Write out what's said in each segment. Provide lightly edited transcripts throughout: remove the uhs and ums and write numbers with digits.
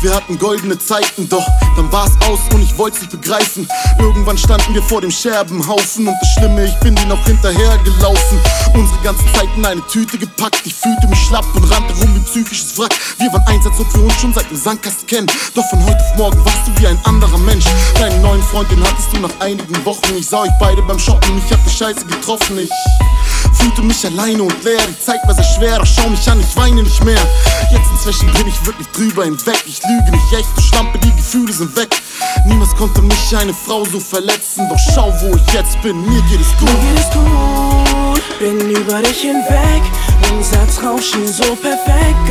wir hatten goldene Zeiten, doch dann war's aus und ich wollt's nicht begreifen. Irgendwann standen wir vor dem Scherbenhaufen und das Schlimme, ich bin dir noch hinterhergelaufen. Unsere ganze Zeit in eine Tüte gepackt, ich fühlte mich schlapp und rannte rum wie psychisches Wrack. Wir waren eins, als ob wir uns schon seit dem Sandkasten kennen, doch von heute auf morgen warst du wie ein anderer Mensch. Deinen neuen Freund, den hattest du nach einigen Wochen. Ich sah euch beide beim Shoppen und ich hab die Scheiße getroffen. Ich fühlte mich alleine und leer, die Zeit war sehr schwer, doch schau mich an, ich weine nicht mehr. Jetzt inzwischen bin ich wirklich drüber hinweg, ich lüge nicht echt, du Schlampe, die Gefühle sind weg. Niemals konnte mich eine Frau so verletzen, doch schau, wo ich jetzt bin, mir geht es gut. Mir geht es gut, bin über dich hinweg, unser Traum schien so perfekt,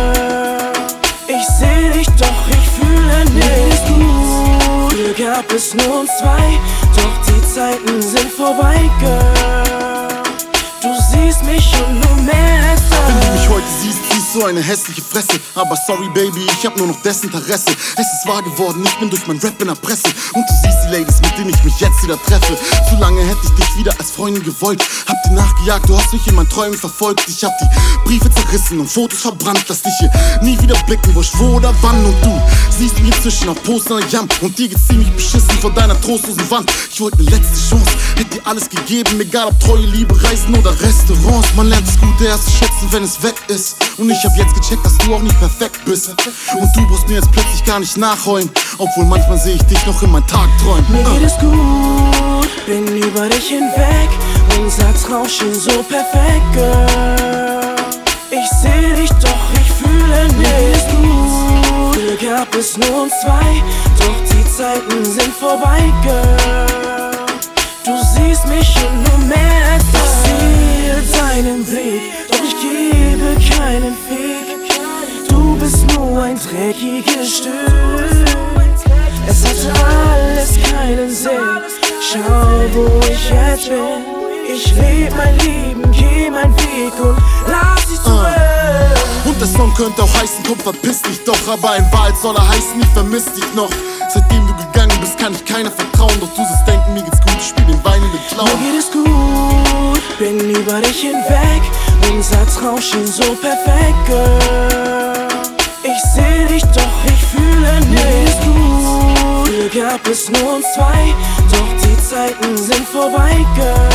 Girl. Ich seh dich, doch ich fühle nicht. Mir geht es gut, früher gab es nur uns zwei, doch die Zeiten sind vorbei, Girl. Du siehst mich und nur mehr als das. Wenn du mich heute siehst, siehst du eine hässliche Fresse. Aber sorry Baby, ich hab nur noch Desinteresse. Es ist wahr geworden, ich bin durch mein Rap in der Presse. Und du siehst die Ladies, mit denen ich mich jetzt wieder treffe. Zu lange hätte ich dich wieder als Freundin gewollt. Hab dir nachgejagt, du hast mich in meinen Träumen verfolgt. Ich hab die Briefe zerrissen und Fotos verbrannt. Lass dich hier nie wieder blicken, wurscht wo oder wann. Und du siehst mich inzwischen auf Postern Jam. Und dir geht's ziemlich beschissen vor deiner trostlosen Wand. Ich wollte eine letzte Chance, hätte dir alles gegeben. Egal ob treue Liebe, Reisen oder Restaurants. Man lernt das Gute erst zu schätzen, wenn es weg ist. Und ich hab jetzt gecheckt, dass du auch nicht perfekt bist. Und du brauchst mir jetzt plötzlich gar nicht nachheulen, obwohl manchmal sehe ich dich noch in meinen Tagträumen. Mir geht es gut, bin über dich hinweg, unser Traum schien so perfekt, Girl. Ich seh dich, doch ich fühle nicht. Mir geht es gut, früher gab es nur uns zwei, doch die Zeiten sind vorbei, Girl. Du siehst mich und nur mehr als das. Ich sehe deinen Blick, doch ich gebe keinen Fick. Du bist nur ein dreckiges Stück. Es hatte alles keinen Sinn. Schau, wo ich jetzt bin. Ich leb mein Leben, geh mein Weg und lass dich zurück. Und der Song könnte auch heißen, komm verpiss dich doch. Aber in Wahrheit soll er heißen, ich vermiss dich noch. Seitdem du gegangen bist, kann ich keiner vertrauen. Doch du sollst denken, mir geht's gut, ich spiel den weinenden Clown. Mir geht es gut, bin über dich hinweg, unser Traum schien so perfekt, Girl. Ich seh dich, doch ich fühle nicht. Mir geht es gut, früher gab es nur uns zwei, doch die Zeiten sind vorbei, Girl.